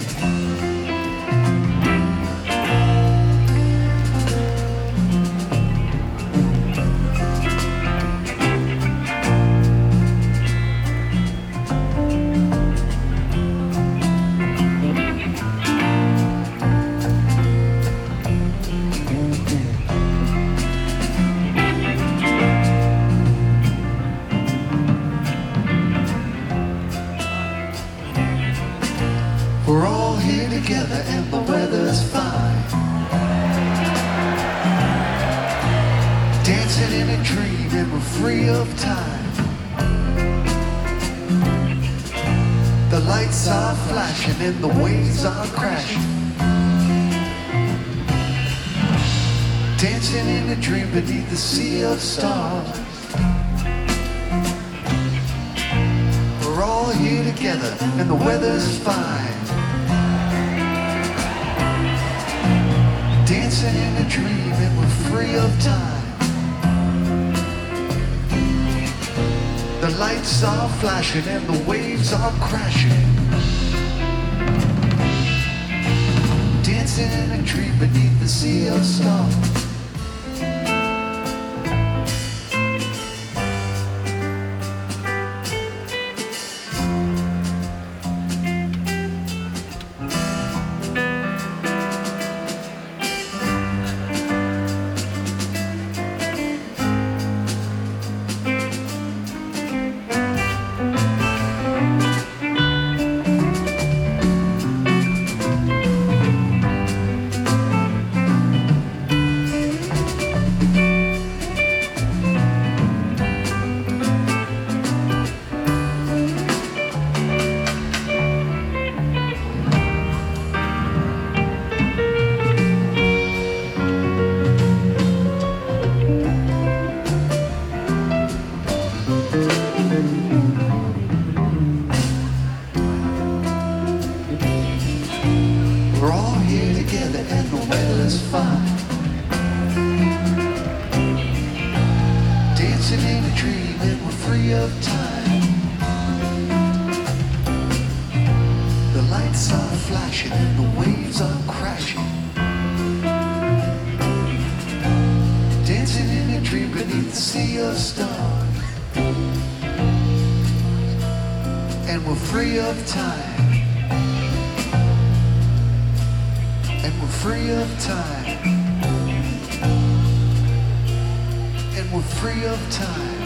We're all here together and the weather's fine. Dancing in a dream and we're free of time. The lights are flashing and the waves are crashing. Dancing in a dream beneath the sea of stars. We're all here together and the weather's fine. Dancing in a dream and we're free of time. The lights are flashing and the waves are crashing. Dancing in a dream beneath the sea of stars. We're all here together and the weather's fine. Dancing in a dream and we're free of time. The lights are flashing and the waves are crashing. Dancing in a dream beneath the sea of stars. And we're free of time. And we're free of time. And we're free of time.